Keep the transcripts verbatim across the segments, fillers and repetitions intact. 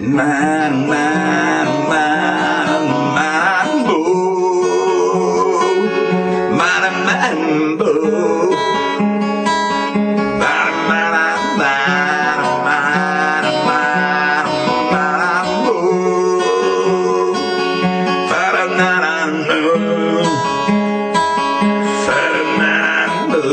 Man, man, man, man, boo. Man, man, boo. Man, man, man, man, man, man, boo. Fa-da-na-na-na. Fa-da-na-na-na.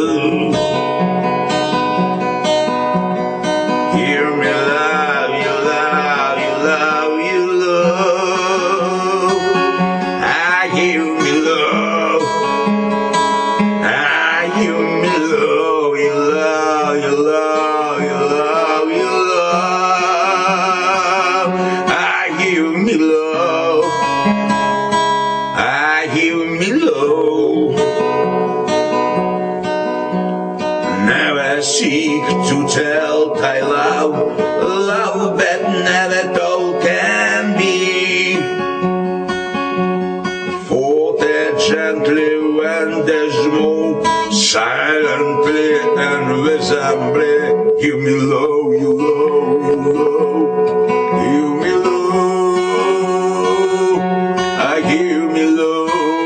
Hear me love you, love you, love you, love. I hear me love. I hear me love you, love you, love you, love you, love. I hear me love. I hear me love. Never seek to tell thy love, love that never told can be. For there gently when there's smoke, silently and visibly, you me low, you low, you low, you me low. I hear me low,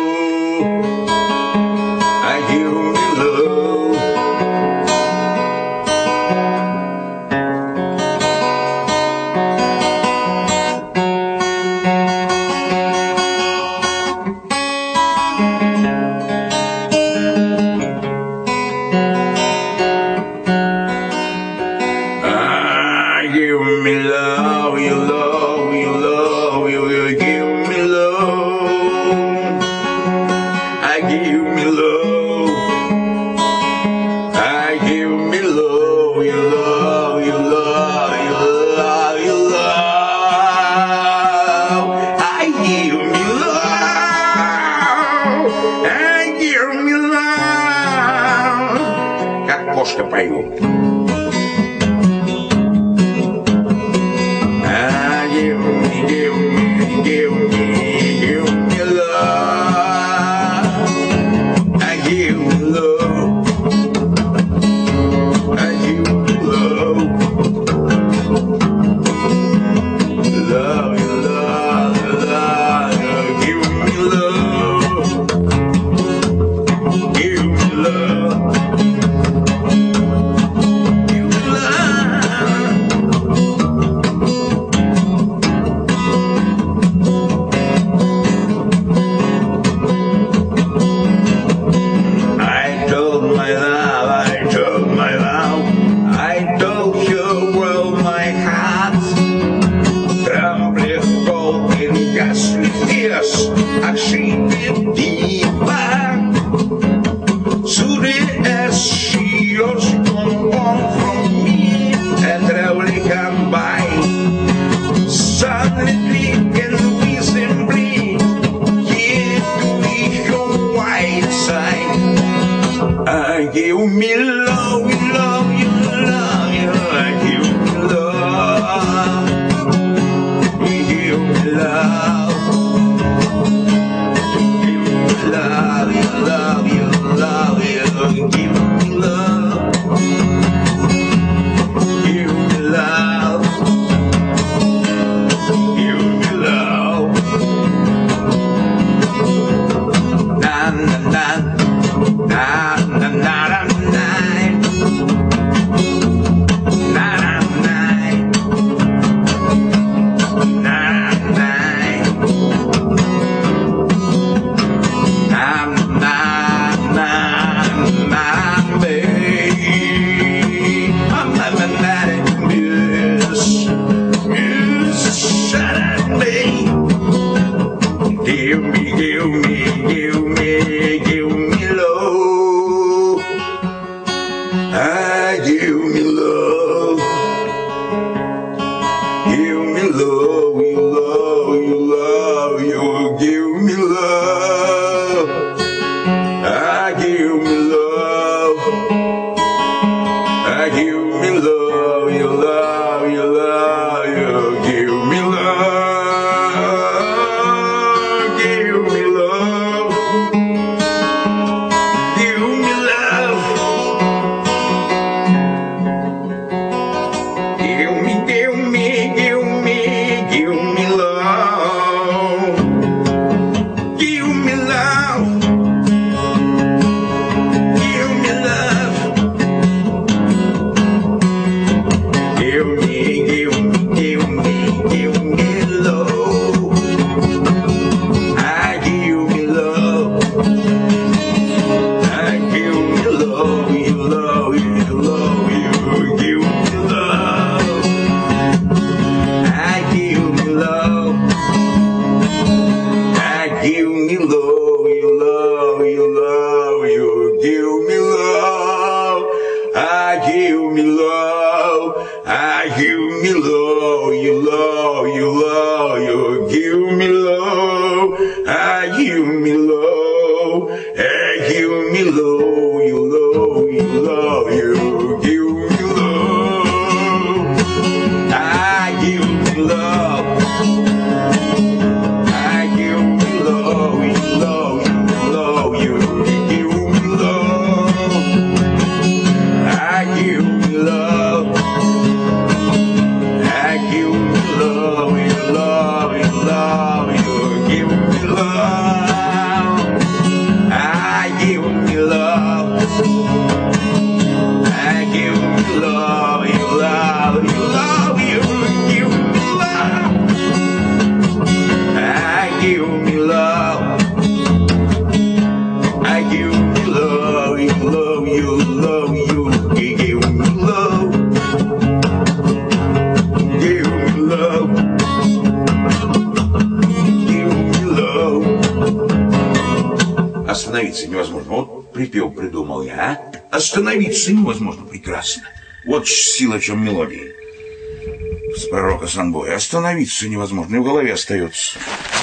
I hear me low. Give me love, you love, you love, you, you give me love. I give me love. I give me love, you love, you love, you love, you love. I give me love. I give me love. Как кошка поет. Give me, give me, give me, give me love. I give you love. I give you love. Love you, love, love. Give me love. Give me love. give me love, you love, you love, you give me love. I give me love, I give me love, you love, you love, you give me love. I give me love, I give me love, you love, you love, you give me love. I give me love. I give me love, you love, you love, you give me love. I give me love. I give me love, you love, you love, you give me love. I give me love. I give me love, you love, you love, you give me love. Give me love. Give me love. Остановиться невозможно. Вот припев придумал я, а? Остановиться невозможно. Прекрасно. Вот сила, в чем мелодии. С пророка Санбоя. Остановиться невозможно. И в голове остается.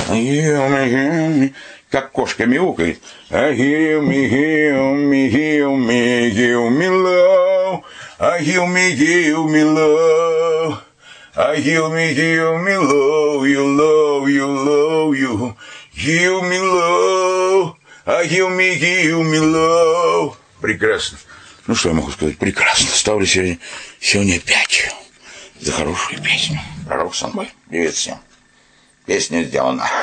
Как кошка мяукает. Give me, give me, give me, give me love. Give me, give me love. I give me, give me love, you love, you love, you give me love. I give me, give me love. Прекрасно. Ну, что я могу сказать? Прекрасно. Ставлю сегодня, сегодня пять за хорошую песню. Пророк Санбой. Привет всем. Песня сделана.